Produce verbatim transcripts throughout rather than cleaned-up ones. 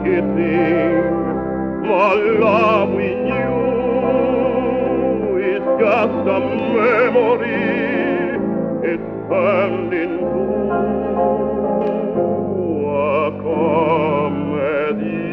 kissing. My love with you is just a memory. It's turned into a comedy.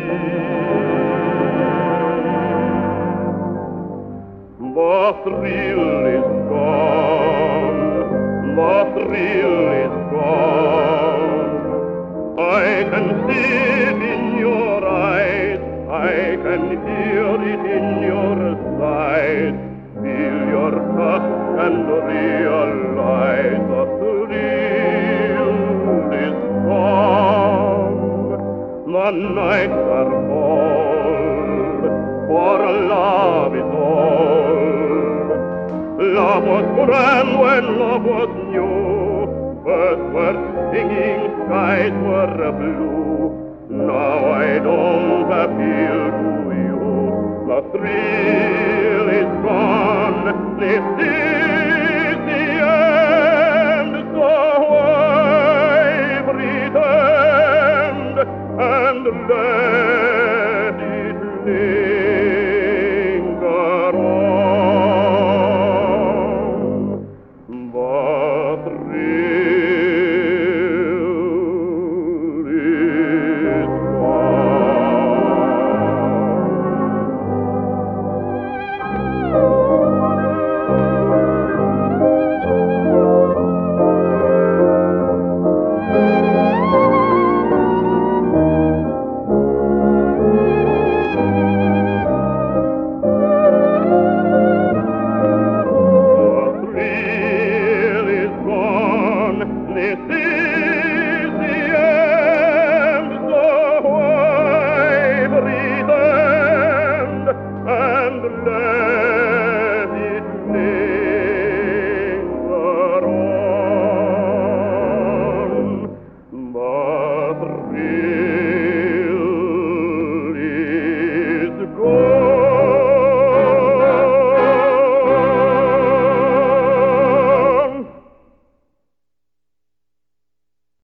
The thrill is gone, the thrill is gone. I can see it in your eyes, I can hear it in your sighs. Feel your touch and realize the thrill is gone. The nights are cold, for love is old. Love was grand when love was new. Birds were singing, skies were blue. Now I don't appeal to you. The thrill is gone. This is the end. So I pretend and let it live.